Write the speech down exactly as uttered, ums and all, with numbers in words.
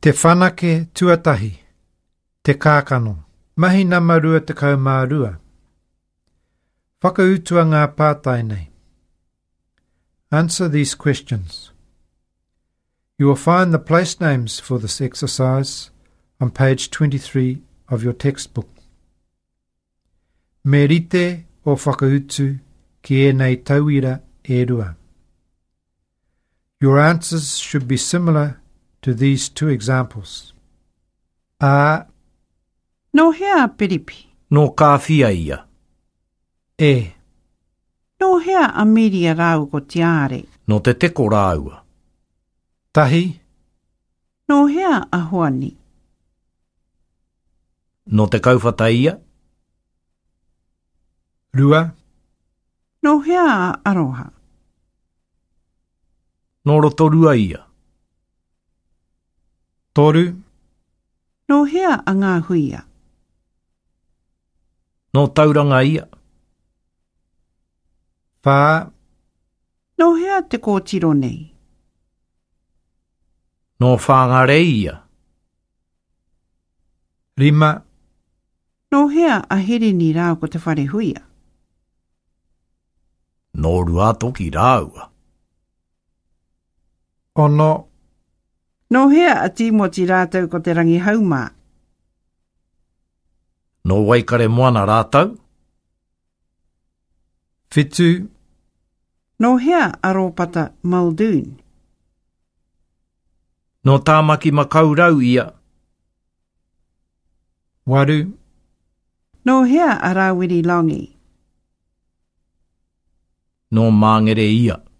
Te whanake tuatahi, te kākano, mahi namarua te kaumārua. Whakautua ngā pātai nei. Answer these questions. You will find the place names for this exercise on page twenty-three of your textbook. Me rite o whakautu ki ēnei tauira e rua. Your answers should be similar to these two examples. A. No hea piripi. No kāwhia ia. E. No hea amiria rau ko tiare. No te teko rāua. Tahi. No hea ahoani. No te kauwhata ia. Rua. No hea aroha. No rotorua ia. Toru. No hea a ngā huia. No tauranga ia. Whā. No hea te kōtiro nei. No whāngare ia. Rima. No hea a here ni rau ko te whare huia. No rua toki rāua. Ono. No hea a tīmoti rātau ko te rangi haumā. No waikare moana rātau. Whitu. No hea a rōpata Muldoon. No tāmaki makaurau ia. Waru. No hea a rāwiri longi. No māngere ia.